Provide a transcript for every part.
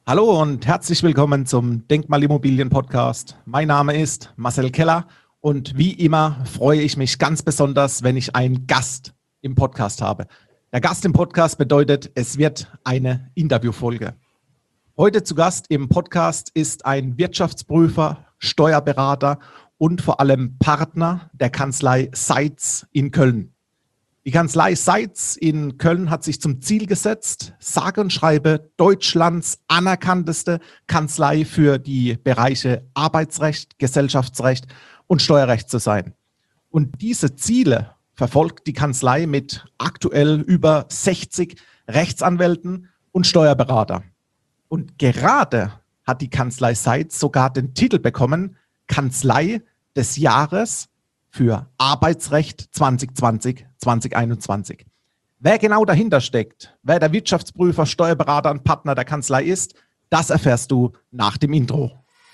Hallo und herzlich willkommen zum Denkmalimmobilien-Podcast. Mein Name ist Marcel Keller und wie immer freue ich mich ganz besonders, wenn ich einen Gast im Podcast habe. Der Gast im Podcast bedeutet, es wird eine Interviewfolge. Heute zu Gast im Podcast ist ein Wirtschaftsprüfer, Steuerberater und vor allem Partner der Kanzlei Seitz in Köln. Die Kanzlei Seitz in Köln hat sich zum Ziel gesetzt, sage und schreibe Deutschlands anerkannteste Kanzlei für die Bereiche Arbeitsrecht, Gesellschaftsrecht und Steuerrecht zu sein. Und diese Ziele verfolgt die Kanzlei mit aktuell über 60 Rechtsanwälten und Steuerberatern. Und gerade hat die Kanzlei Seitz sogar den Titel bekommen, Kanzlei des Jahres für Arbeitsrecht 2020-2021. Wer genau dahinter steckt, wer der Wirtschaftsprüfer, Steuerberater und Partner der Kanzlei ist, das erfährst du nach dem Intro.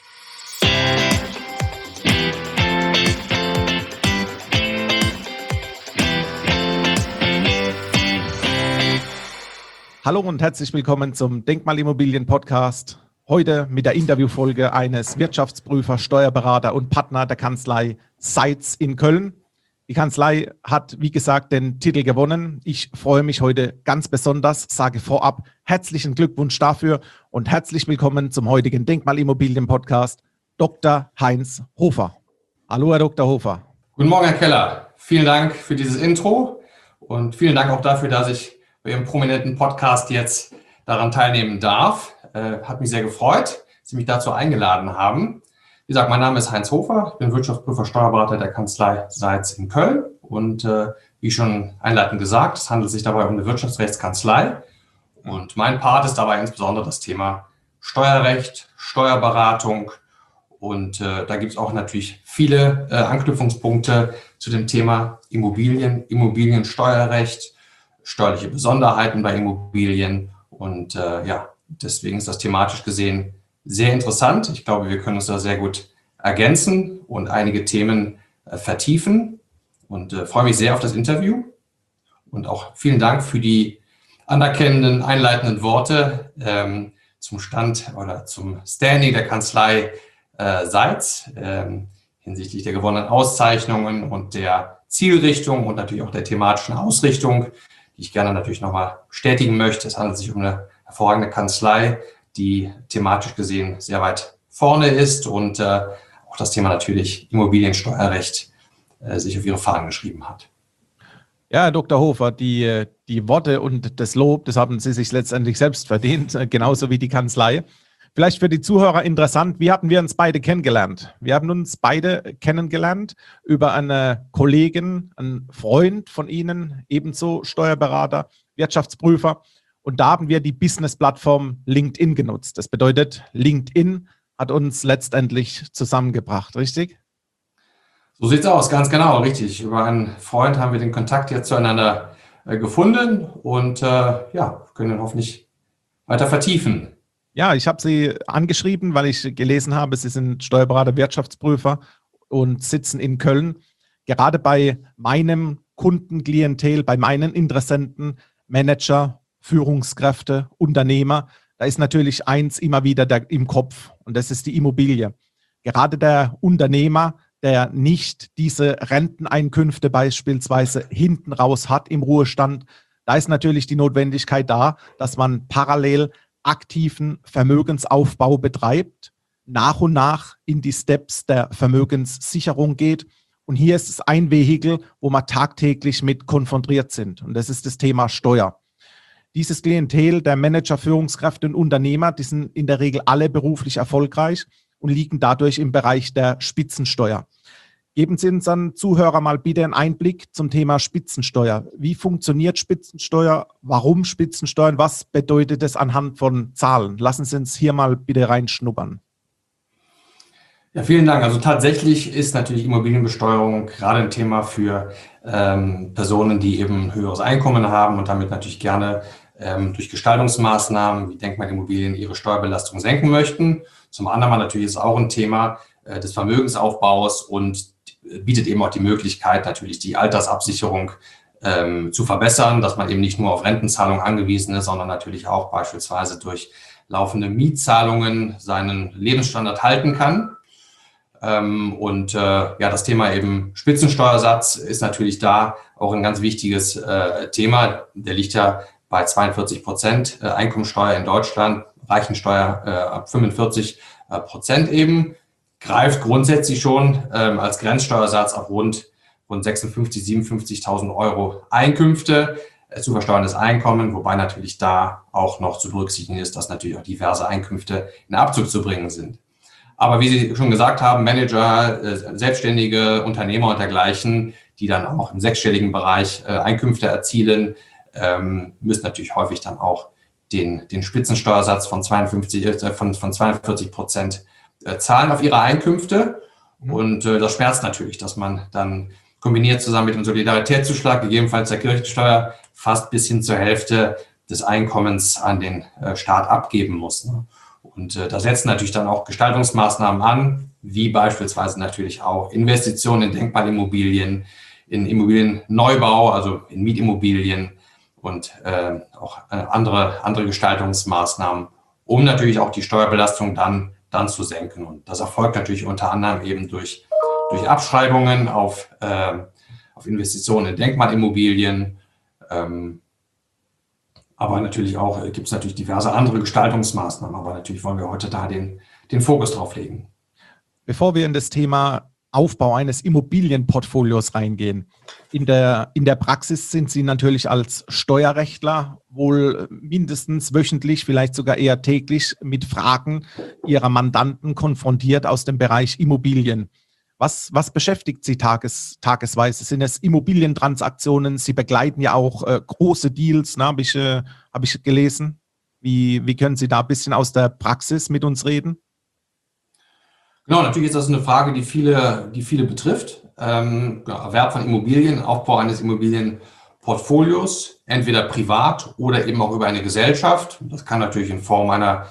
Hallo und herzlich willkommen zum Denkmalimmobilien-Podcast. Heute mit der Interviewfolge eines Wirtschaftsprüfer, Steuerberater und Partner der Kanzlei Seitz in Köln. Die Kanzlei hat, wie gesagt, den Titel gewonnen. Ich freue mich heute ganz besonders, sage vorab herzlichen Glückwunsch dafür und herzlich willkommen zum heutigen Denkmalimmobilien-Podcast, Dr. Heinz Hofer. Hallo, Herr Dr. Hofer. Guten Morgen, Herr Keller. Vielen Dank für dieses Intro und vielen Dank auch dafür, dass ich bei Ihrem prominenten Podcast jetzt daran teilnehmen darf. Hat mich sehr gefreut, dass Sie mich dazu eingeladen haben. Wie gesagt, mein Name ist Heinz Hofer, ich bin Wirtschaftsprüfer, Steuerberater der Kanzlei Seitz in Köln und wie schon einleitend gesagt, es handelt sich dabei um eine Wirtschaftsrechtskanzlei und mein Part ist dabei insbesondere das Thema Steuerrecht, Steuerberatung und da gibt es auch natürlich viele Anknüpfungspunkte zu dem Thema Immobilien, Immobiliensteuerrecht, steuerliche Besonderheiten bei Immobilien und deswegen ist das thematisch gesehen sehr interessant. Ich glaube, wir können uns da sehr gut ergänzen und einige Themen vertiefen und freue mich sehr auf das Interview und auch vielen Dank für die anerkennenden, einleitenden Worte zum Stand oder zum Standing der Kanzlei Seitz hinsichtlich der gewonnenen Auszeichnungen und der Zielrichtung und natürlich auch der thematischen Ausrichtung, die ich gerne natürlich nochmal bestätigen möchte. Es handelt sich um eine hervorragende Kanzlei, die thematisch gesehen sehr weit vorne ist und auch das Thema natürlich Immobiliensteuerrecht sich auf ihre Fahnen geschrieben hat. Ja, Herr Dr. Hofer, die Worte und das Lob, das haben Sie sich letztendlich selbst verdient, genauso wie die Kanzlei. Vielleicht für die Zuhörer interessant, wie hatten wir uns beide kennengelernt? Wir haben uns beide kennengelernt über eine Kollegin, einen Freund von Ihnen, ebenso Steuerberater, Wirtschaftsprüfer. Und da haben wir die Business-Plattform LinkedIn genutzt. Das bedeutet, LinkedIn hat uns letztendlich zusammengebracht, richtig? So sieht es aus, ganz genau, richtig. Über einen Freund haben wir den Kontakt jetzt zueinander gefunden und können ihn hoffentlich weiter vertiefen. Ja, ich habe Sie angeschrieben, weil ich gelesen habe, Sie sind Steuerberater, Wirtschaftsprüfer und sitzen in Köln. Gerade bei meinem Kundenklientel, bei meinen Interessenten, Manager, Führungskräfte, Unternehmer, da ist natürlich eins immer wieder im Kopf und das ist die Immobilie. Gerade der Unternehmer, der nicht diese Renteneinkünfte beispielsweise hinten raus hat im Ruhestand, da ist natürlich die Notwendigkeit da, dass man parallel aktiven Vermögensaufbau betreibt, nach und nach in die Steps der Vermögenssicherung geht. Und hier ist es ein Vehikel, wo wir tagtäglich mit konfrontiert sind. Und das ist das Thema Steuer. Dieses Klientel der Manager, Führungskräfte und Unternehmer, die sind in der Regel alle beruflich erfolgreich und liegen dadurch im Bereich der Spitzensteuer. Geben Sie unseren Zuhörern mal bitte einen Einblick zum Thema Spitzensteuer. Wie funktioniert Spitzensteuer? Warum Spitzensteuer? Was bedeutet es anhand von Zahlen? Lassen Sie uns hier mal bitte reinschnuppern. Ja, vielen Dank. Also tatsächlich ist natürlich Immobilienbesteuerung gerade ein Thema für Personen, die eben ein höheres Einkommen haben und damit natürlich gerne durch Gestaltungsmaßnahmen wie Denkmalimmobilien ihre Steuerbelastung senken möchten. Zum anderen natürlich ist es auch ein Thema des Vermögensaufbaus und bietet eben auch die Möglichkeit, natürlich die Altersabsicherung zu verbessern, dass man eben nicht nur auf Rentenzahlungen angewiesen ist, sondern natürlich auch beispielsweise durch laufende Mietzahlungen seinen Lebensstandard halten kann. Das Thema eben Spitzensteuersatz ist natürlich da auch ein ganz wichtiges Thema. Der liegt ja bei 42% Einkommensteuer in Deutschland, Reichensteuer ab 45% eben, greift grundsätzlich schon als Grenzsteuersatz auf rund 56.000, 57.000 Euro Einkünfte zu versteuerndes Einkommen, wobei natürlich da auch noch zu berücksichtigen ist, dass natürlich auch diverse Einkünfte in Abzug zu bringen sind. Aber wie Sie schon gesagt haben, Manager, Selbstständige, Unternehmer und dergleichen, die dann auch im sechsstelligen Bereich Einkünfte erzielen, müssen natürlich häufig dann auch den Spitzensteuersatz von 42% zahlen auf ihre Einkünfte. Und das schmerzt natürlich, dass man dann kombiniert zusammen mit dem Solidaritätszuschlag, gegebenenfalls der Kirchensteuer, fast bis hin zur Hälfte des Einkommens an den Staat abgeben muss. Ne? Und da setzen natürlich dann auch Gestaltungsmaßnahmen an, wie beispielsweise natürlich auch Investitionen in Denkmalimmobilien, in Immobilienneubau, also in Mietimmobilien und auch andere Gestaltungsmaßnahmen, um natürlich auch die Steuerbelastung dann zu senken. Und das erfolgt natürlich unter anderem eben durch Abschreibungen auf Investitionen in Denkmalimmobilien, aber natürlich auch gibt es natürlich diverse andere Gestaltungsmaßnahmen. Aber natürlich wollen wir heute da den Fokus drauf legen. Bevor wir in das Thema Aufbau eines Immobilienportfolios reingehen, in der Praxis sind Sie natürlich als Steuerrechtler wohl mindestens wöchentlich, vielleicht sogar eher täglich mit Fragen Ihrer Mandanten konfrontiert aus dem Bereich Immobilien. Was beschäftigt Sie tagesweise? Sind es Immobilientransaktionen? Sie begleiten ja auch große Deals, ne, habe ich gelesen. Wie können Sie da ein bisschen aus der Praxis mit uns reden? Genau, natürlich ist das eine Frage, die viele betrifft. Erwerb von Immobilien, Aufbau eines Immobilienportfolios, entweder privat oder eben auch über eine Gesellschaft. Das kann natürlich in Form einer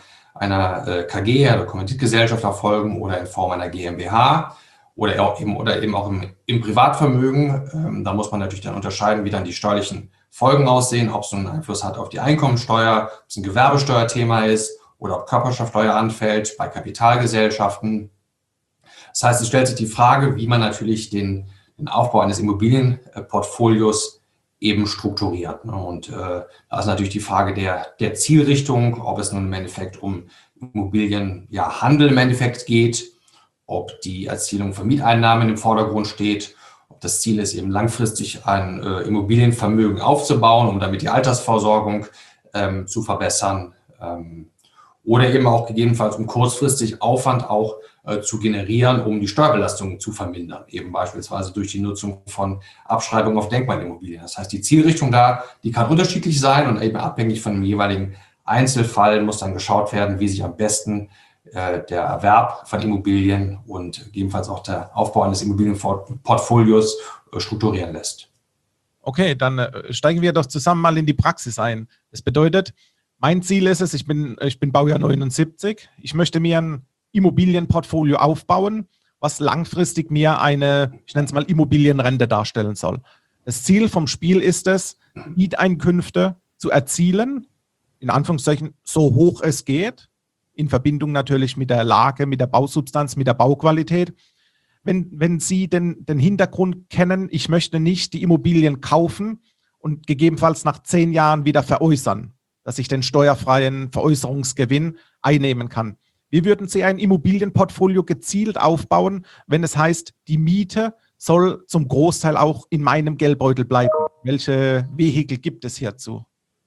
KG, einer Kommanditgesellschaft erfolgen oder in Form einer GmbH. Oder eben auch im Privatvermögen. Da muss man natürlich dann unterscheiden, wie dann die steuerlichen Folgen aussehen, ob es einen Einfluss hat auf die Einkommensteuer, ob es ein Gewerbesteuerthema ist oder ob Körperschaftsteuer anfällt bei Kapitalgesellschaften. Das heißt, es stellt sich die Frage, wie man natürlich den Aufbau eines Immobilienportfolios eben strukturiert. Und da ist natürlich die Frage der Zielrichtung, ob es nun im Endeffekt um Immobilienhandel im Endeffekt geht, ob die Erzielung von Mieteinnahmen im Vordergrund steht, ob das Ziel ist, eben langfristig ein Immobilienvermögen aufzubauen, um damit die Altersvorsorgung zu verbessern oder eben auch gegebenenfalls um kurzfristig Aufwand auch zu generieren, um die Steuerbelastung zu vermindern, eben beispielsweise durch die Nutzung von Abschreibungen auf Denkmalimmobilien. Das heißt, die Zielrichtung die kann unterschiedlich sein und eben abhängig von dem jeweiligen Einzelfall muss dann geschaut werden, wie sich am besten der Erwerb von Immobilien und gegebenenfalls auch der Aufbau eines Immobilienportfolios strukturieren lässt. Okay, dann steigen wir doch zusammen mal in die Praxis ein. Das bedeutet, mein Ziel ist es, ich bin Baujahr 79, ich möchte mir ein Immobilienportfolio aufbauen, was langfristig mir ich nenne es mal Immobilienrente darstellen soll. Das Ziel vom Spiel ist es, Mieteinkünfte zu erzielen, in Anführungszeichen so hoch es geht, in Verbindung natürlich mit der Lage, mit der Bausubstanz, mit der Bauqualität. Wenn Sie den Hintergrund kennen, ich möchte nicht die Immobilien kaufen und gegebenenfalls nach 10 Jahren wieder veräußern, dass ich den steuerfreien Veräußerungsgewinn einnehmen kann. Wie würden Sie ein Immobilienportfolio gezielt aufbauen, wenn es heißt, die Miete soll zum Großteil auch in meinem Geldbeutel bleiben? Welche Vehikel gibt es hierzu?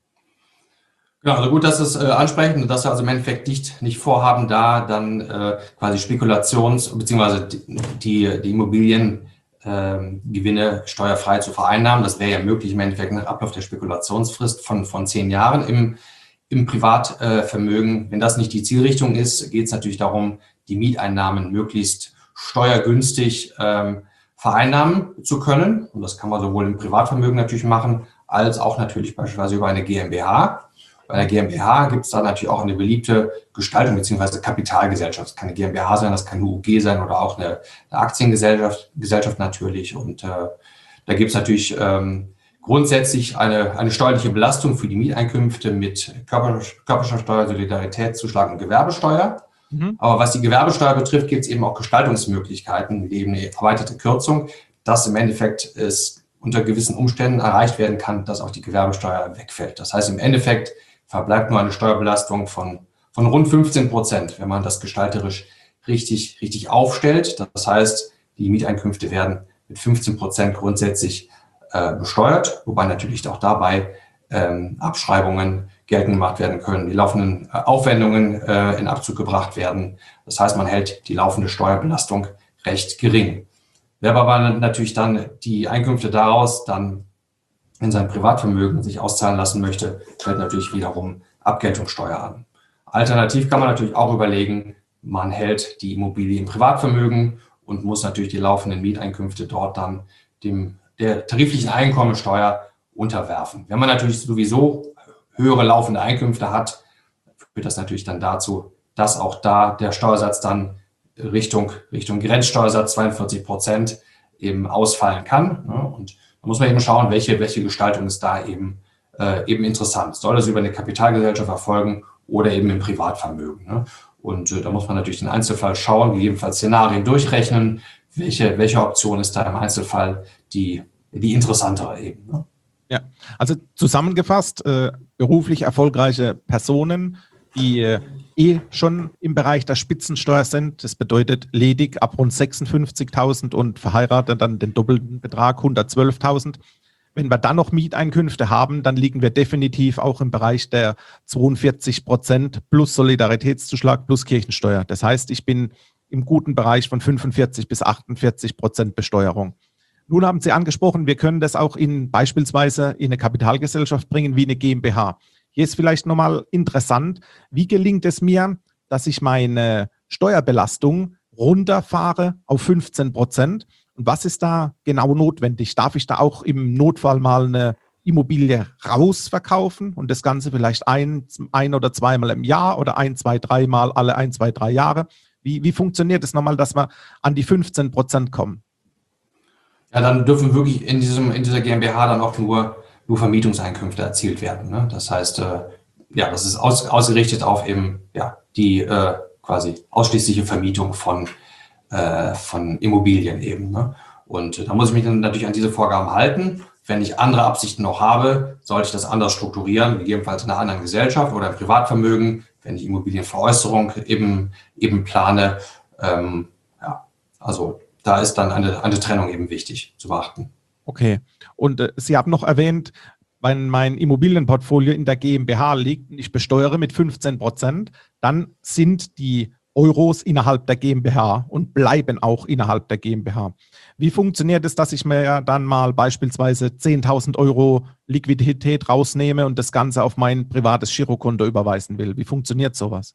Genau, also gut, dass Sie es ansprechen und dass wir also im Endeffekt nicht vorhaben, da dann quasi beziehungsweise die Immobiliengewinne steuerfrei zu vereinnahmen. Das wäre ja möglich im Endeffekt nach Ablauf der Spekulationsfrist von 10 Jahren im Privatvermögen. Wenn das nicht die Zielrichtung ist, geht es natürlich darum, die Mieteinnahmen möglichst steuergünstig vereinnahmen zu können. Und das kann man sowohl im Privatvermögen natürlich machen, als auch natürlich beispielsweise über eine GmbH. Bei der GmbH gibt es da natürlich auch eine beliebte Gestaltung bzw. Kapitalgesellschaft. Das kann eine GmbH sein, das kann eine UG sein oder auch eine Aktiengesellschaft natürlich. Und da gibt es natürlich grundsätzlich eine steuerliche Belastung für die Mieteinkünfte mit Körperschaftsteuer, Solidaritätszuschlag und Gewerbesteuer. Mhm. Aber was die Gewerbesteuer betrifft, gibt es eben auch Gestaltungsmöglichkeiten, wie eben eine erweiterte Kürzung, dass im Endeffekt es unter gewissen Umständen erreicht werden kann, dass auch die Gewerbesteuer wegfällt. Das heißt, im Endeffekt verbleibt nur eine Steuerbelastung von rund 15%, wenn man das gestalterisch richtig aufstellt. Das heißt, die Mieteinkünfte werden mit 15% grundsätzlich besteuert, wobei natürlich auch dabei Abschreibungen geltend gemacht werden können, die laufenden Aufwendungen in Abzug gebracht werden. Das heißt, man hält die laufende Steuerbelastung recht gering. Wer aber natürlich dann die Einkünfte daraus dann in sein Privatvermögen sich auszahlen lassen möchte, fällt natürlich wiederum Abgeltungssteuer an. Alternativ kann man natürlich auch überlegen, man hält die Immobilie im Privatvermögen und muss natürlich die laufenden Mieteinkünfte dort dann der tariflichen Einkommensteuer unterwerfen. Wenn man natürlich sowieso höhere laufende Einkünfte hat, führt das natürlich dann dazu, dass auch da der Steuersatz dann Richtung Grenzsteuersatz 42% eben ausfallen kann. Und da muss man eben schauen, welche Gestaltung ist da eben interessant. Soll das über eine Kapitalgesellschaft erfolgen oder eben im Privatvermögen? Und da muss man natürlich den Einzelfall schauen, gegebenenfalls Szenarien durchrechnen, welche Option ist da im Einzelfall die interessantere eben. Ja, also zusammengefasst, beruflich erfolgreiche Personen, die schon im Bereich der Spitzensteuer sind. Das bedeutet ledig ab rund 56.000 und verheiratet dann den doppelten Betrag 112.000. Wenn wir dann noch Mieteinkünfte haben, dann liegen wir definitiv auch im Bereich der 42% plus Solidaritätszuschlag plus Kirchensteuer. Das heißt, ich bin im guten Bereich von 45 bis 48% Besteuerung. Nun haben Sie angesprochen, wir können das auch beispielsweise in eine Kapitalgesellschaft bringen wie eine GmbH. Hier ist vielleicht nochmal interessant, wie gelingt es mir, dass ich meine Steuerbelastung runterfahre auf 15%? Und was ist da genau notwendig? Darf ich da auch im Notfall mal eine Immobilie rausverkaufen und das Ganze vielleicht ein oder zweimal im Jahr oder 1, 2, 3 Mal alle 1, 2, 3 Jahre? Wie funktioniert es nochmal, dass wir an die 15% kommen? Ja, dann dürfen wirklich in dieser GmbH dann auch nur Vermietungseinkünfte erzielt werden. Ne? Das heißt, das ist ausgerichtet auf eben die quasi ausschließliche Vermietung von Immobilien eben. Ne? Und da muss ich mich dann natürlich an diese Vorgaben halten. Wenn ich andere Absichten noch habe, sollte ich das anders strukturieren, gegebenenfalls in einer anderen Gesellschaft oder im Privatvermögen, wenn ich Immobilienveräußerung eben plane. Also da ist dann eine Trennung eben wichtig zu beachten. Okay. Und Sie haben noch erwähnt, wenn mein Immobilienportfolio in der GmbH liegt und ich besteuere mit 15%, dann sind die Euros innerhalb der GmbH und bleiben auch innerhalb der GmbH. Wie funktioniert es, dass ich mir dann mal beispielsweise 10.000 Euro Liquidität rausnehme und das Ganze auf mein privates Girokonto überweisen will? Wie funktioniert sowas?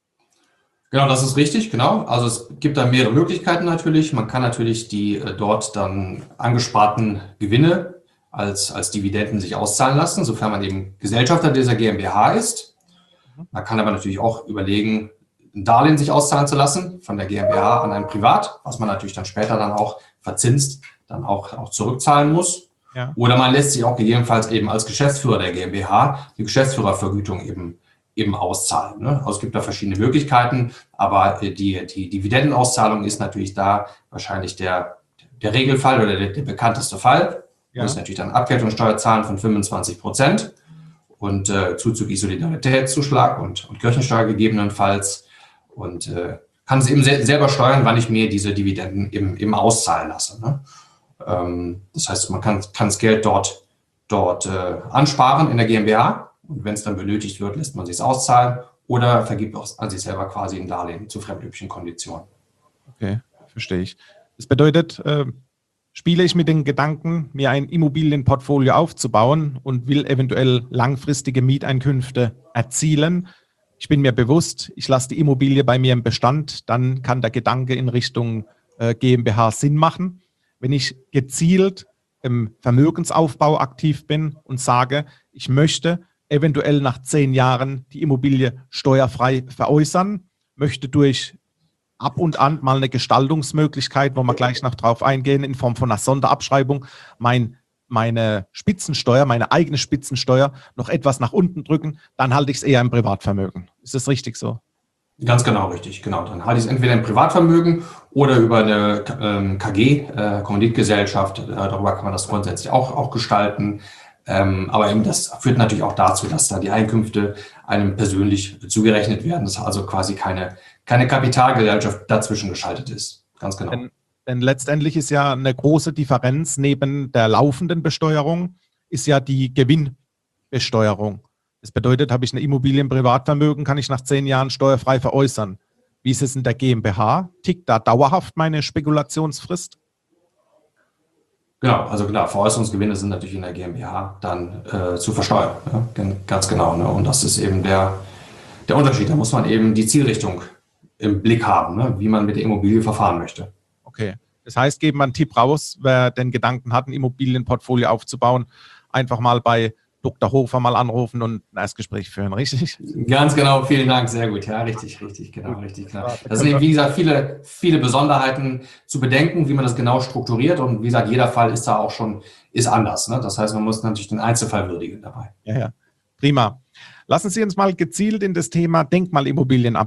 Genau, das ist richtig, genau. Also es gibt da mehrere Möglichkeiten natürlich. Man kann natürlich die dort dann angesparten Gewinne als Dividenden sich auszahlen lassen, sofern man eben Gesellschafter dieser GmbH ist. Man kann aber natürlich auch überlegen, ein Darlehen sich auszahlen zu lassen von der GmbH an ein Privat, was man natürlich dann später dann auch verzinst, dann auch zurückzahlen muss. Ja. Oder man lässt sich auch gegebenenfalls eben als Geschäftsführer der GmbH die Geschäftsführervergütung eben auszahlen. Ne? Also es gibt da verschiedene Möglichkeiten, aber die Dividendenauszahlung ist natürlich da wahrscheinlich der Regelfall oder der bekannteste Fall. Ja. Man muss natürlich dann Abgeltungssteuer zahlen von 25% und zuzüglich Solidaritätszuschlag und Kirchensteuer gegebenenfalls und kann es eben selber steuern, wann ich mir diese Dividenden eben auszahlen lasse. Ne? Das heißt, man kann das Geld dort ansparen in der GmbH. Und wenn es dann benötigt wird, lässt man sich es auszahlen oder vergibt auch an sich selber quasi ein Darlehen zu fremdüblichen Konditionen. Okay, verstehe ich. Das bedeutet, spiele ich mit den Gedanken, mir ein Immobilienportfolio aufzubauen und will eventuell langfristige Mieteinkünfte erzielen. Ich bin mir bewusst, ich lasse die Immobilie bei mir im Bestand, dann kann der Gedanke in Richtung GmbH Sinn machen. Wenn ich gezielt im Vermögensaufbau aktiv bin und sage, ich möchte eventuell nach 10 Jahren die Immobilie steuerfrei veräußern, möchte durch ab und an mal eine Gestaltungsmöglichkeit, wo wir gleich noch drauf eingehen, in Form von einer Sonderabschreibung, mein meine Spitzensteuer, meine eigene Spitzensteuer noch etwas nach unten drücken, dann halte ich es eher im Privatvermögen. Ist das richtig so? Ganz genau, richtig, genau. Dann halte ich es entweder im Privatvermögen oder über eine KG, Kommanditgesellschaft. Darüber kann man das grundsätzlich auch gestalten. Aber eben das führt natürlich auch dazu, dass da die Einkünfte einem persönlich zugerechnet werden, dass also quasi keine Kapitalgesellschaft dazwischen geschaltet ist. Ganz genau. Denn letztendlich ist ja eine große Differenz neben der laufenden Besteuerung, ist ja die Gewinnbesteuerung. Das bedeutet, habe ich eine Immobilie im Privatvermögen, kann ich nach 10 Jahren steuerfrei veräußern. Wie ist es in der GmbH? Tickt da dauerhaft meine Spekulationsfrist? Genau, also klar, Veräußerungsgewinne sind natürlich in der GmbH dann zu versteuern. Ja? Ganz genau. Ne? Und das ist eben der Unterschied. Da muss man eben die Zielrichtung im Blick haben, ne? Wie man mit der Immobilie verfahren möchte. Okay. Das heißt, geben wir einen Tipp raus, wer den Gedanken hat, ein Immobilienportfolio aufzubauen, einfach mal bei Dr. Hofer mal anrufen und ein Erstgespräch führen, richtig? Ganz genau, vielen Dank, sehr gut. Ja, richtig, genau. Das sind eben, wie gesagt, viele Besonderheiten zu bedenken, wie man das genau strukturiert. Und wie gesagt, jeder Fall ist anders. Ne? Das heißt, man muss natürlich den Einzelfall würdigen dabei. Ja, prima. Lassen Sie uns mal gezielt in das Thema Denkmalimmobilien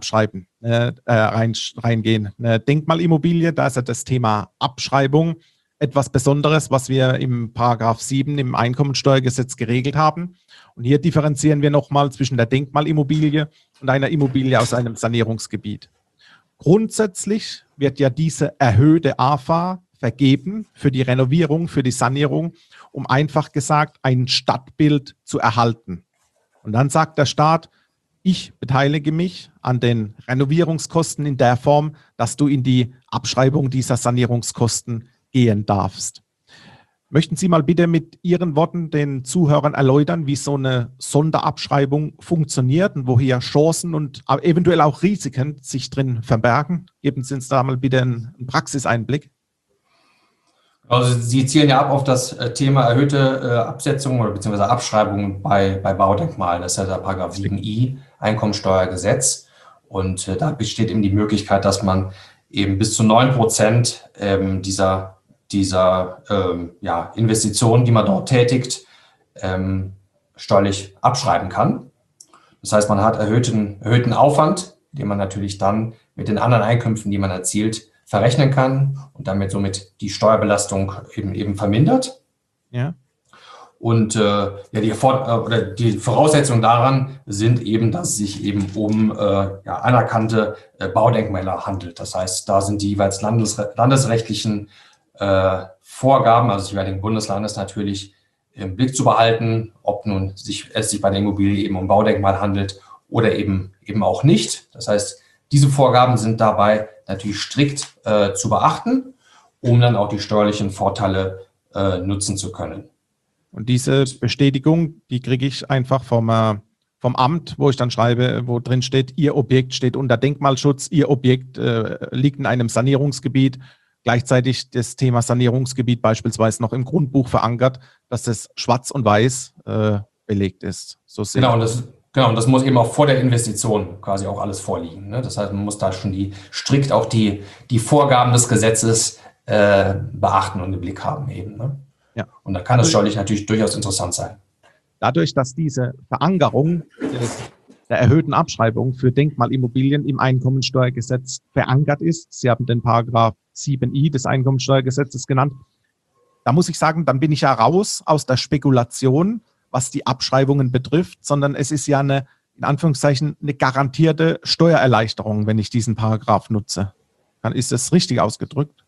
reingehen. Eine Denkmalimmobilie, da ist ja das Thema Abschreibung etwas Besonderes, was wir im Paragraph 7 im Einkommensteuergesetz geregelt haben. Und hier differenzieren wir nochmal zwischen der Denkmalimmobilie und einer Immobilie aus einem Sanierungsgebiet. Grundsätzlich wird ja diese erhöhte AFA vergeben für die Renovierung, für die Sanierung, um einfach gesagt ein Stadtbild zu erhalten. Und dann sagt der Staat, ich beteilige mich an den Renovierungskosten in der Form, dass du in die Abschreibung dieser Sanierungskosten gehen darfst. Möchten Sie mal bitte mit Ihren Worten den Zuhörern erläutern, wie so eine Sonderabschreibung funktioniert und wo hier Chancen und eventuell auch Risiken sich drin verbergen? Geben Sie uns da mal bitte einen Praxiseinblick. Also Sie zielen ja ab auf das Thema erhöhte Absetzungen oder beziehungsweise Abschreibungen bei Baudenkmalen. Das ist ja der Paragraph 7i Einkommensteuergesetz. Und da besteht eben die Möglichkeit, dass man eben bis zu 9% dieser Investitionen, die man dort tätigt, steuerlich abschreiben kann. Das heißt, man hat erhöhten Aufwand, den man natürlich dann mit den anderen Einkünften, die man erzielt, verrechnen kann und damit somit die Steuerbelastung eben vermindert. Ja. Und die Voraussetzungen daran sind eben, dass es sich eben um anerkannte Baudenkmäler handelt. Das heißt, da sind die jeweils landesrechtlichen Vorgaben, also des jeweiligen Bundeslandes natürlich im Blick zu behalten, ob nun es sich bei der Immobilie eben um Baudenkmal handelt oder eben auch nicht. Das heißt, diese Vorgaben sind dabei natürlich strikt zu beachten, um dann auch die steuerlichen Vorteile nutzen zu können. Und diese Bestätigung, die kriege ich einfach vom Amt, wo ich dann schreibe, wo drin steht, Ihr Objekt steht unter Denkmalschutz, Ihr Objekt liegt in einem Sanierungsgebiet. Gleichzeitig das Thema Sanierungsgebiet beispielsweise noch im Grundbuch verankert, dass das schwarz und weiß belegt ist. So Genau, und das muss eben auch vor der Investition quasi auch alles vorliegen. Ne? Das heißt, man muss da schon strikt auch die Vorgaben des Gesetzes beachten und im Blick haben eben. Ne? Ja. Und da kann es steuerlich natürlich durchaus interessant sein. Dadurch, dass diese Verankerung der erhöhten Abschreibung für Denkmalimmobilien im Einkommensteuergesetz verankert ist, Sie haben den Paragraph 7i des Einkommensteuergesetzes genannt, da muss ich sagen, dann bin ich ja raus aus der Spekulation, was die Abschreibungen betrifft, sondern es ist ja eine, in Anführungszeichen, eine garantierte Steuererleichterung, wenn ich diesen Paragraph nutze. Ist das richtig ausgedrückt?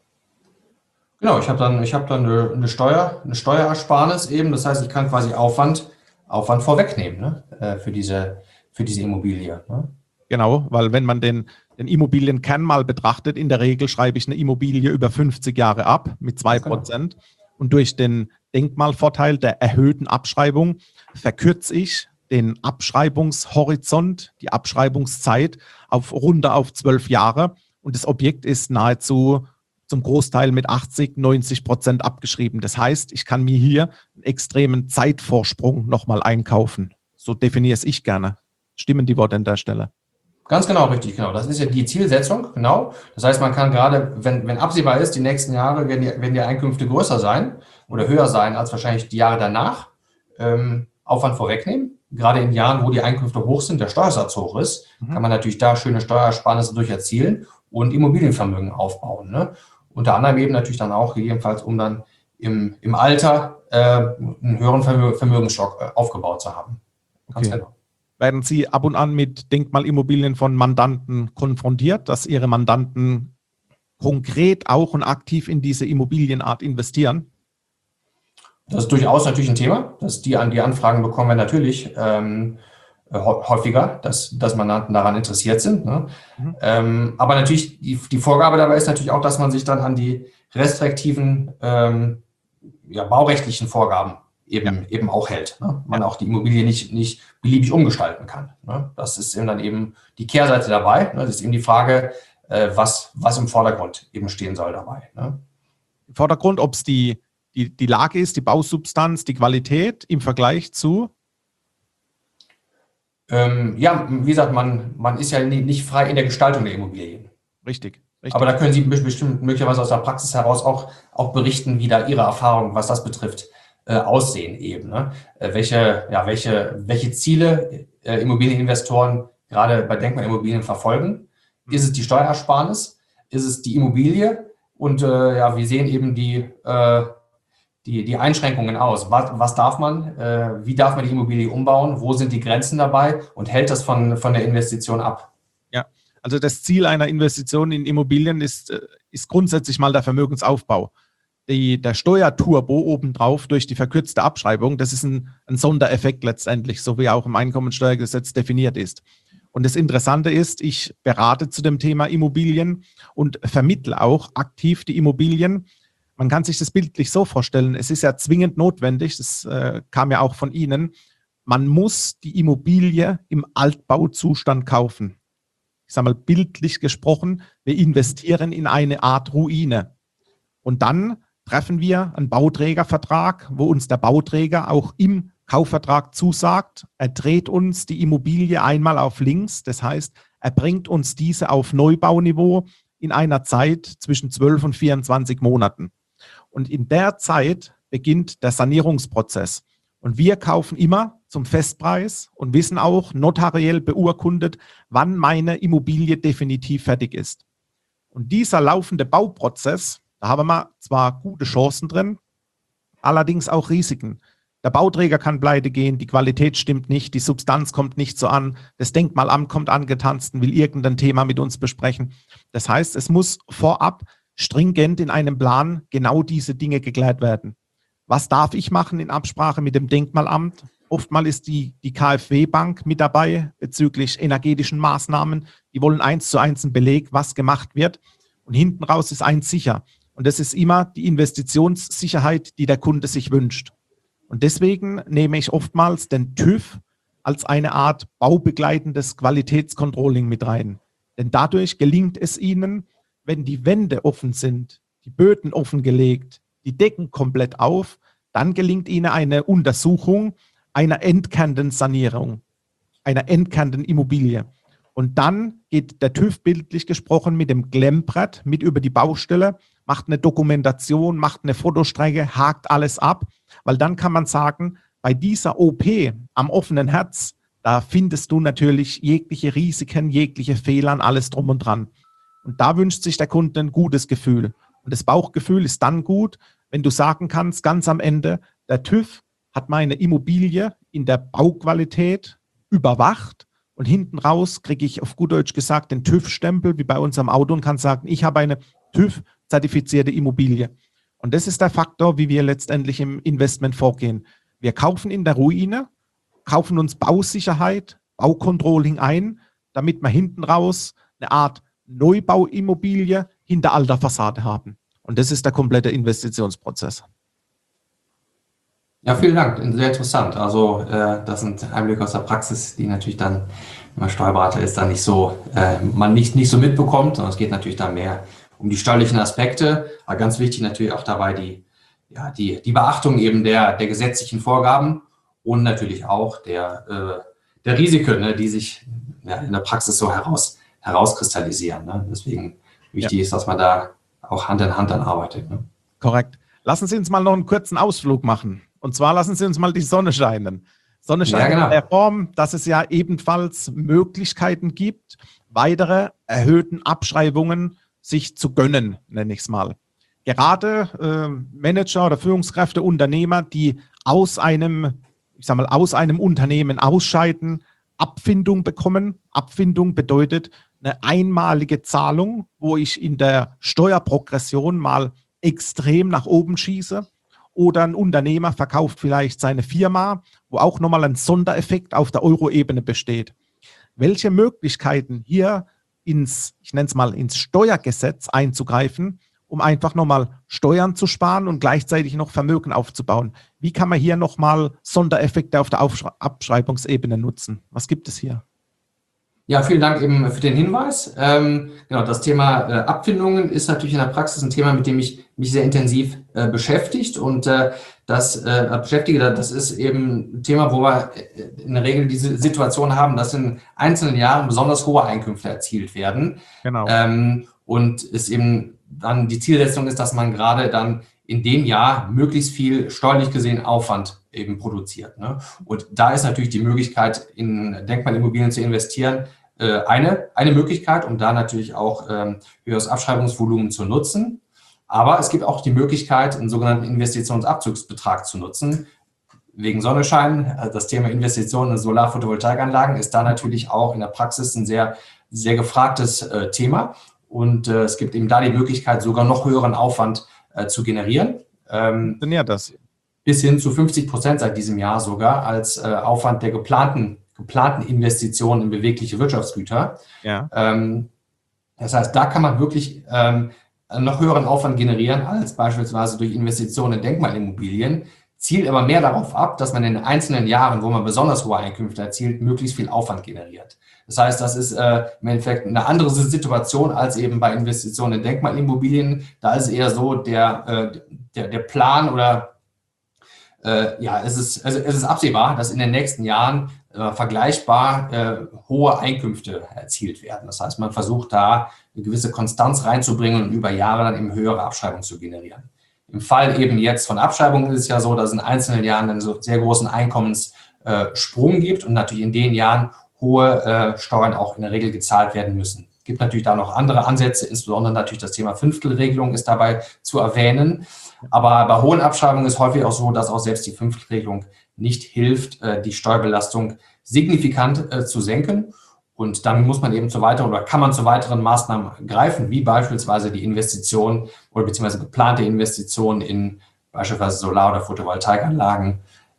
Genau, ich habe dann eine Steuerersparnis eben. Das heißt, ich kann quasi Aufwand vorwegnehmen, ne? Für diese Immobilie. Ne? Genau, weil wenn man den Immobilienkern mal betrachtet, in der Regel schreibe ich eine Immobilie über 50 Jahre ab mit 2%. Genau. Und durch den Denkmalvorteil der erhöhten Abschreibung verkürze ich den Abschreibungshorizont, die Abschreibungszeit auf 12 Jahre. Und das Objekt ist nahezu zum Großteil mit 80-90% abgeschrieben. Das heißt, ich kann mir hier einen extremen Zeitvorsprung nochmal einkaufen. So definiere es ich gerne. Stimmen die Worte an der Stelle? Ganz genau, richtig, genau. Das ist ja die Zielsetzung, genau. Das heißt, man kann gerade, wenn absehbar ist, die nächsten Jahre werden die Einkünfte größer sein oder höher sein als wahrscheinlich die Jahre danach, Aufwand vorwegnehmen. Gerade in Jahren, wo die Einkünfte hoch sind, der Steuersatz hoch ist, kann man natürlich da schöne Steuersparnisse durch erzielen und Immobilienvermögen aufbauen. Ne? Unter anderem eben natürlich dann auch gegebenenfalls, um dann im Alter einen höheren Vermögensstock aufgebaut zu haben. Ganz Okay. genau. Werden Sie ab und an mit Denkmalimmobilien von Mandanten konfrontiert, dass Ihre Mandanten konkret auch und aktiv in diese Immobilienart investieren? Das ist durchaus natürlich ein Thema, dass die Anfragen bekommen wir natürlich häufiger, dass Mandanten daran interessiert sind. Ne? Aber natürlich, die Vorgabe dabei ist natürlich auch, dass man sich dann an die restriktiven baurechtlichen Vorgaben eben auch hält. Ne? Man auch die Immobilie nicht beliebig umgestalten kann. Ne? Das ist dann eben die Kehrseite dabei. Ne? Das ist eben die Frage, was im Vordergrund eben stehen soll dabei. Ne? Im Vordergrund, ob es die Lage ist, die Bausubstanz, die Qualität im Vergleich zu? Wie gesagt, man ist ja nicht frei in der Gestaltung der Immobilien. Richtig. Aber da können Sie bestimmt möglicherweise aus der Praxis heraus auch berichten, wie da Ihre Erfahrungen, was das betrifft, aussehen eben. Ne? Welche Ziele Immobilieninvestoren gerade bei Denkmalimmobilien verfolgen? Ist es die Steuersparnis? Ist es die Immobilie? Und wie sehen eben die Einschränkungen aus? Was darf man? Wie darf man die Immobilie umbauen? Wo sind die Grenzen dabei? Und hält das von der Investition ab? Ja, also das Ziel einer Investition in Immobilien ist grundsätzlich mal der Vermögensaufbau. Der Steuerturbo obendrauf durch die verkürzte Abschreibung, das ist ein Sondereffekt letztendlich, so wie auch im Einkommensteuergesetz definiert ist. Und das Interessante ist, ich berate zu dem Thema Immobilien und vermittle auch aktiv die Immobilien. Man kann sich das bildlich so vorstellen, es ist ja zwingend notwendig, das kam ja auch von Ihnen, man muss die Immobilie im Altbauzustand kaufen. Ich sage mal bildlich gesprochen, wir investieren in eine Art Ruine. Und dann treffen wir einen Bauträgervertrag, wo uns der Bauträger auch im Kaufvertrag zusagt, er dreht uns die Immobilie einmal auf links, das heißt, er bringt uns diese auf Neubauniveau in einer Zeit zwischen 12 und 24 Monaten. Und in der Zeit beginnt der Sanierungsprozess. Und wir kaufen immer zum Festpreis und wissen auch notariell beurkundet, wann meine Immobilie definitiv fertig ist. Und dieser laufende Bauprozess, da haben wir zwar gute Chancen drin, allerdings auch Risiken. Der Bauträger kann pleite gehen, die Qualität stimmt nicht, die Substanz kommt nicht so an, das Denkmalamt kommt angetanzt und will irgendein Thema mit uns besprechen. Das heißt, es muss vorab stringent in einem Plan genau diese Dinge geklärt werden. Was darf ich machen in Absprache mit dem Denkmalamt? Oftmals ist die KfW-Bank mit dabei bezüglich energetischen Maßnahmen. Die wollen 1:1 einen Beleg, was gemacht wird. Und hinten raus ist eins sicher. Und das ist immer die Investitionssicherheit, die der Kunde sich wünscht. Und deswegen nehme ich oftmals den TÜV als eine Art baubegleitendes Qualitätscontrolling mit rein. Denn dadurch gelingt es Ihnen, wenn die Wände offen sind, die Böden offengelegt, die Decken komplett auf, dann gelingt Ihnen eine Untersuchung einer Endkantensanierung, einer Endkantenimmobilie. Und dann geht der TÜV bildlich gesprochen mit dem Klemmbrett mit über die Baustelle, macht eine Dokumentation, macht eine Fotostrecke, hakt alles ab, weil dann kann man sagen, bei dieser OP am offenen Herz, da findest du natürlich jegliche Risiken, jegliche Fehler, alles drum und dran. Und da wünscht sich der Kunde ein gutes Gefühl. Und das Bauchgefühl ist dann gut, wenn du sagen kannst, ganz am Ende, der TÜV hat meine Immobilie in der Bauqualität überwacht und hinten raus kriege ich auf gut Deutsch gesagt den TÜV-Stempel, wie bei unserem Auto, und kann sagen, ich habe eine TÜV-zertifizierte Immobilie. Und das ist der Faktor, wie wir letztendlich im Investment vorgehen. Wir kaufen in der Ruine, kaufen uns Bausicherheit, Baucontrolling ein, damit wir hinten raus eine Art Neubauimmobilie hinter alter Fassade haben. Und das ist der komplette Investitionsprozess. Ja, vielen Dank. Sehr interessant. Also das sind Einblicke aus der Praxis, die natürlich dann, wenn man Steuerberater ist, dann nicht so so mitbekommt. Und es geht natürlich dann mehr um die steuerlichen Aspekte. Aber ganz wichtig natürlich auch dabei die Beachtung eben der gesetzlichen Vorgaben und natürlich auch der Risiken, ne, die sich in der Praxis so herauskristallisieren. Ne? Deswegen wichtig ist, dass man da auch Hand in Hand dann arbeitet. Ne? Korrekt. Lassen Sie uns mal noch einen kurzen Ausflug machen. Und zwar lassen Sie uns mal die Sonne scheinen. Sonne scheint in der Form, dass es ja ebenfalls Möglichkeiten gibt, weitere erhöhten Abschreibungen sich zu gönnen, nenne ich es mal. Gerade Manager oder Führungskräfte, Unternehmer, die aus einem Unternehmen ausscheiden, Abfindung bekommen. Abfindung bedeutet eine einmalige Zahlung, wo ich in der Steuerprogression mal extrem nach oben schieße. Oder ein Unternehmer verkauft vielleicht seine Firma, wo auch nochmal ein Sondereffekt auf der Euro-Ebene besteht. Welche Möglichkeiten hier ich nenne es mal, ins Steuergesetz einzugreifen, um einfach nochmal Steuern zu sparen und gleichzeitig noch Vermögen aufzubauen? Wie kann man hier nochmal Sondereffekte auf der Abschreibungsebene nutzen? Was gibt es hier? Ja, vielen Dank eben für den Hinweis. Genau, das Thema Abfindungen ist natürlich in der Praxis ein Thema, mit dem ich mich sehr intensiv beschäftigt. Und das ist eben ein Thema, wo wir in der Regel diese Situation haben, dass in einzelnen Jahren besonders hohe Einkünfte erzielt werden. Genau. Und es eben dann die Zielsetzung ist, dass man gerade dann in dem Jahr möglichst viel steuerlich gesehen Aufwand eben produziert. Ne? Und da ist natürlich die Möglichkeit, in Denkmalimmobilien zu investieren, eine Möglichkeit, um da natürlich auch höheres Abschreibungsvolumen zu nutzen. Aber es gibt auch die Möglichkeit, einen sogenannten Investitionsabzugsbetrag zu nutzen. Wegen Sonnenschein, das Thema Investitionen in Solar-Photovoltaikanlagen ist da natürlich auch in der Praxis ein sehr, sehr gefragtes Thema. Und es gibt eben da die Möglichkeit, sogar noch höheren Aufwand zu generieren. Funktioniert das? Bis hin zu 50% seit diesem Jahr sogar als Aufwand der geplanten Investitionen in bewegliche Wirtschaftsgüter. Ja. Das heißt, da kann man wirklich noch höheren Aufwand generieren als beispielsweise durch Investitionen in Denkmalimmobilien, zielt aber mehr darauf ab, dass man in einzelnen Jahren, wo man besonders hohe Einkünfte erzielt, möglichst viel Aufwand generiert. Das heißt, das ist im Endeffekt eine andere Situation als eben bei Investitionen in Denkmalimmobilien. Da ist eher so der Plan oder es ist absehbar, dass in den nächsten Jahren vergleichbar hohe Einkünfte erzielt werden. Das heißt, man versucht da eine gewisse Konstanz reinzubringen und über Jahre dann eben höhere Abschreibungen zu generieren. Im Fall eben jetzt von Abschreibungen ist es ja so, dass es in einzelnen Jahren einen so sehr großen Einkommenssprung gibt und natürlich in den Jahren hohe Steuern auch in der Regel gezahlt werden müssen. Es gibt natürlich da noch andere Ansätze, insbesondere natürlich das Thema Fünftelregelung ist dabei zu erwähnen. Aber bei hohen Abschreibungen ist häufig auch so, dass auch selbst die Fünftelregelung nicht hilft, die Steuerbelastung signifikant zu senken. Und damit muss man eben kann man zu weiteren Maßnahmen greifen, wie beispielsweise die Investition oder beziehungsweise geplante Investition in beispielsweise Solar- oder Photovoltaikanlagen.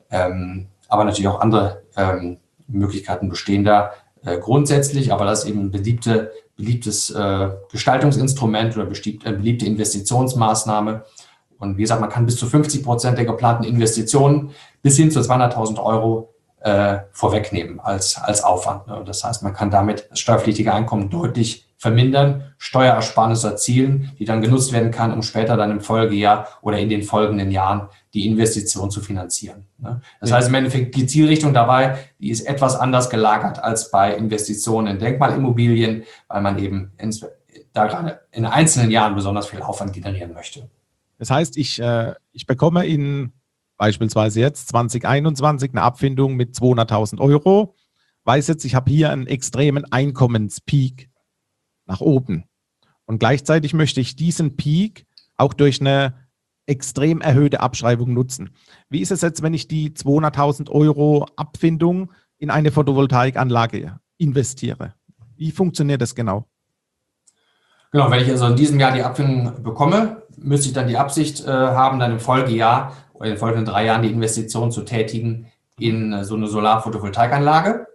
Aber natürlich auch andere Möglichkeiten bestehen da grundsätzlich, aber das ist eben ein beliebtes Gestaltungsinstrument oder beliebte Investitionsmaßnahme. Und wie gesagt, man kann bis zu 50% der geplanten Investitionen bis hin zu 200.000 Euro vorwegnehmen als Aufwand. Ne? Das heißt, man kann damit das steuerpflichtige Einkommen deutlich vermindern, Steuerersparnisse erzielen, die dann genutzt werden kann, um später dann im Folgejahr oder in den folgenden Jahren die Investition zu finanzieren. Ne? Das heißt im Endeffekt, die Zielrichtung dabei, die ist etwas anders gelagert als bei Investitionen in Denkmalimmobilien, weil man eben da gerade in einzelnen Jahren besonders viel Aufwand generieren möchte. Das heißt, ich bekomme in beispielsweise jetzt 2021 eine Abfindung mit 200.000 Euro, weiß jetzt, ich habe hier einen extremen Einkommenspeak nach oben. Und gleichzeitig möchte ich diesen Peak auch durch eine extrem erhöhte Abschreibung nutzen. Wie ist es jetzt, wenn ich die 200.000 Euro Abfindung in eine Photovoltaikanlage investiere? Wie funktioniert das genau? Genau, wenn ich also in diesem Jahr die Abfindung bekomme, müsste ich dann die Absicht haben, dann im Folgejahr oder in den folgenden 3 Jahren die Investition zu tätigen in so eine Solar-Photovoltaikanlage.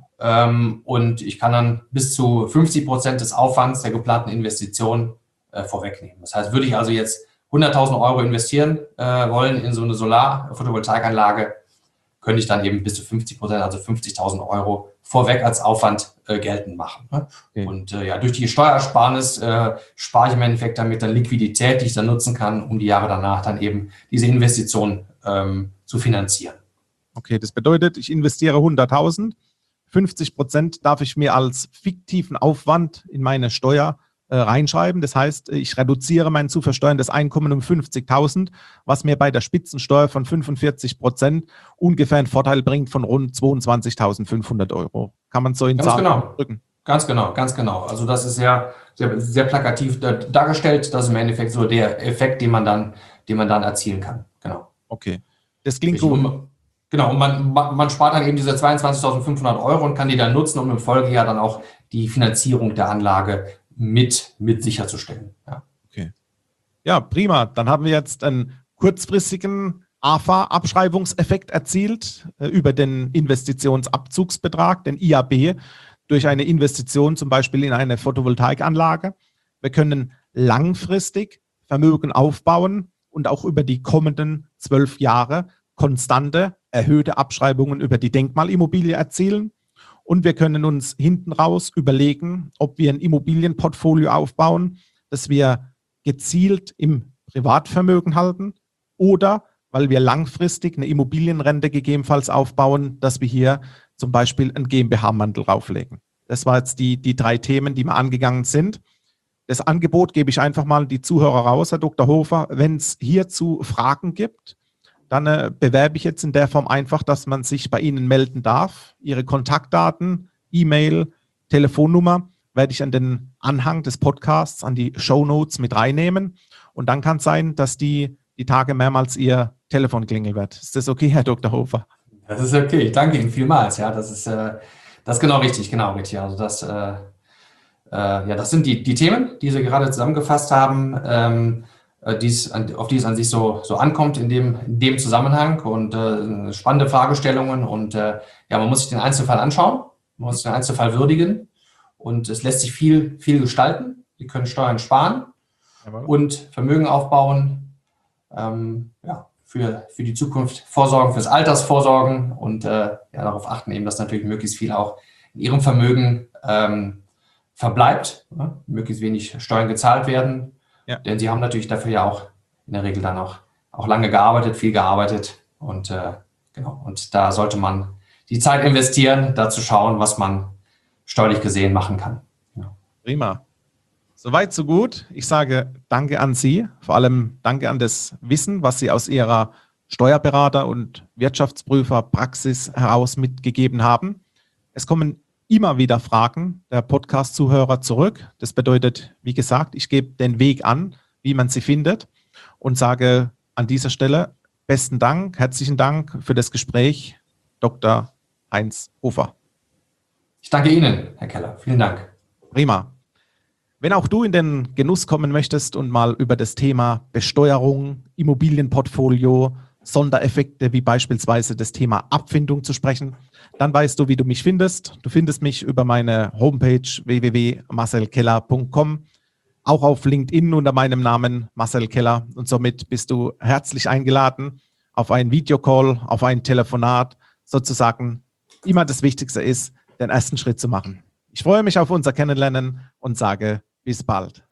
Und ich kann dann bis zu 50% des Aufwands der geplanten Investition vorwegnehmen. Das heißt, würde ich also jetzt 100.000 Euro investieren wollen in so eine Solar-Photovoltaikanlage, könnte ich dann eben bis zu 50%, also 50.000 Euro vorweg als Aufwand geltend machen. Ne? Okay. Und durch die Steuersparnis spare ich im Endeffekt damit dann Liquidität, die ich dann nutzen kann, um die Jahre danach dann eben diese Investition zu finanzieren. Okay, das bedeutet, ich investiere 100.000, 50% darf ich mir als fiktiven Aufwand in meine Steuer reinschreiben. Das heißt, ich reduziere mein zu versteuerndes Einkommen um 50.000, was mir bei der Spitzensteuer von 45% ungefähr einen Vorteil bringt von rund 22.500 Euro. Kann man so in Zahlen drücken? Ganz genau. Also das ist sehr, sehr, sehr plakativ dargestellt. Das ist im Endeffekt so der Effekt, den man dann erzielen kann. Genau. Okay, das klingt gut. Genau, und man spart dann eben diese 22.500 Euro und kann die dann nutzen, um im Folgejahr dann auch die Finanzierung der Anlage mit sicherzustellen. Ja. Okay. Ja, prima. Dann haben wir jetzt einen kurzfristigen AFA-Abschreibungseffekt erzielt über den Investitionsabzugsbetrag, den IAB, durch eine Investition zum Beispiel in eine Photovoltaikanlage. Wir können langfristig Vermögen aufbauen und auch über die kommenden 12 Jahre konstante, erhöhte Abschreibungen über die Denkmalimmobilie erzielen. Und wir können uns hinten raus überlegen, ob wir ein Immobilienportfolio aufbauen, das wir gezielt im Privatvermögen halten oder weil wir langfristig eine Immobilienrente gegebenenfalls aufbauen, dass wir hier zum Beispiel einen GmbH-Mantel rauflegen. Das waren jetzt die 3 Themen, die wir angegangen sind. Das Angebot gebe ich einfach mal die Zuhörer raus, Herr Dr. Hofer. Wenn es hierzu Fragen gibt, dann bewerbe ich jetzt in der Form einfach, dass man sich bei Ihnen melden darf. Ihre Kontaktdaten, E-Mail, Telefonnummer werde ich an den Anhang des Podcasts, an die Shownotes mit reinnehmen. Und dann kann es sein, dass die Tage mehrmals Ihr Telefon klingeln wird. Ist das okay, Herr Dr. Hofer? Das ist okay. Ich danke Ihnen vielmals. Ja, das ist genau richtig. Also das sind die Themen, die Sie gerade zusammengefasst haben. Auf die es an sich so ankommt in dem Zusammenhang und spannende Fragestellungen und man muss sich den Einzelfall anschauen, man muss den Einzelfall würdigen und es lässt sich viel gestalten. Sie können Steuern sparen und Vermögen aufbauen, für die Zukunft vorsorgen, fürs Alters vorsorgen und darauf achten eben, dass natürlich möglichst viel auch in Ihrem Vermögen verbleibt, möglichst wenig Steuern gezahlt werden. Ja. Denn Sie haben natürlich dafür ja auch in der Regel dann auch lange gearbeitet, viel gearbeitet und und da sollte man die Zeit investieren, da zu schauen, was man steuerlich gesehen machen kann. Ja. Prima. Soweit, so gut. Ich sage danke an Sie, vor allem danke an das Wissen, was Sie aus Ihrer Steuerberater- und Wirtschaftsprüferpraxis heraus mitgegeben haben. Es kommen immer wieder Fragen der Podcast-Zuhörer zurück. Das bedeutet, wie gesagt, ich gebe den Weg an, wie man sie findet und sage an dieser Stelle besten Dank, herzlichen Dank für das Gespräch, Dr. Heinz Hofer. Ich danke Ihnen, Herr Keller. Vielen Dank. Prima. Wenn auch du in den Genuss kommen möchtest und mal über das Thema Besteuerung, Immobilienportfolio, Sondereffekte wie beispielsweise das Thema Abfindung zu sprechen, dann weißt du, wie du mich findest. Du findest mich über meine Homepage www.marcelkeller.com, auch auf LinkedIn unter meinem Namen Marcel Keller und somit bist du herzlich eingeladen auf einen Videocall, auf ein Telefonat, sozusagen immer das Wichtigste ist, den ersten Schritt zu machen. Ich freue mich auf unser Kennenlernen und sage bis bald.